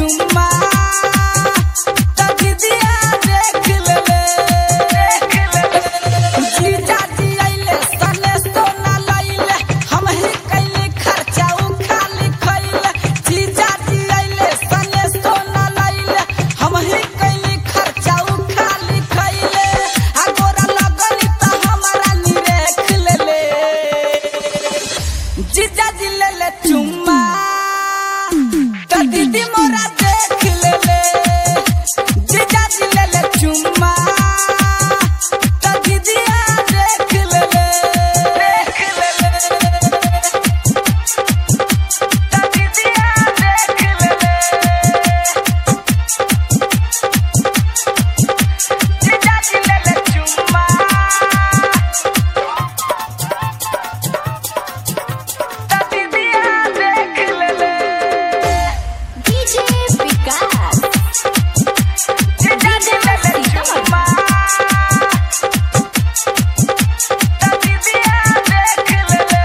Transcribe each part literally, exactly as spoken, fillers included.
चुम्मा तभी दिया देख ले जीजा जी आइले सने सोना लइले हम ही कैली खर्चा उ खाली खइले जीजा जी आइले सने सोना लइले हम ही कैली खर्चा उ खाली खइले आ गोरा लगली त हमारा निरेख ले जीजा जी ले ले चुम्मा त दीदी मोरा देख ले ले जीजा जी ले ले चुम्मा त दीदिया देख ले ले देख ले ले त दीदिया देख ले ले जीजा जी ले ले चुम्मा त दीदिया देख ले ले डीजे विकास जीजा जी ले ले चुम्मा त दीदिया देख ले ले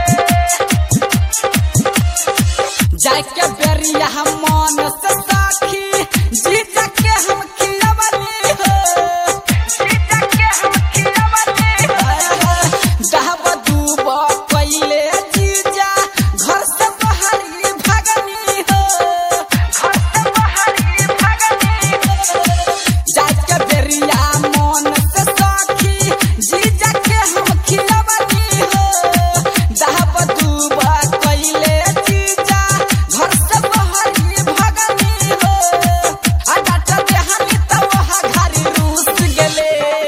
जाके बेरिया हम मन से साखी जीजा के हम खियावली हो जीजा के हम खियावली हो दहब दूब पहिले जीजा घर से बाहरी भागनी हो घर से बाहरी भागनी हो जाके बेरिया मन से साखी जीजा के हम खियावली हो दहब दूब पहिले जीजा घर से बाहरी भागनी हो आ डाटा देहानी त वहा घरी रूस गेले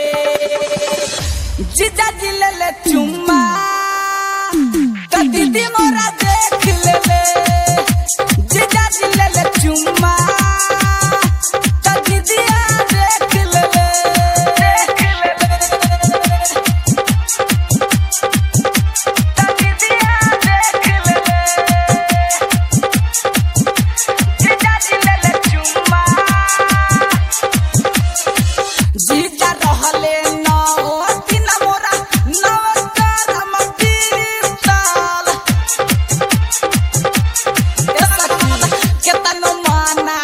जीजा जी ले ले चुम्मा त दीदी मोरा देख ले ले जीजा जी ले ले चुम्मा त दीदिया देख ले ले देख ले ले त दीदिया देख ले ले जीजा जी ले ले चुम्मा जीजा रहले नौ दिन मोरा नौ करम पीतल ए सखी केतनो माना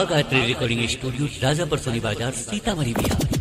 गायत्री रिकॉर्डिंग स्टूडियो राजापुर सोनी बाजार सीतामढ़ी बिहार।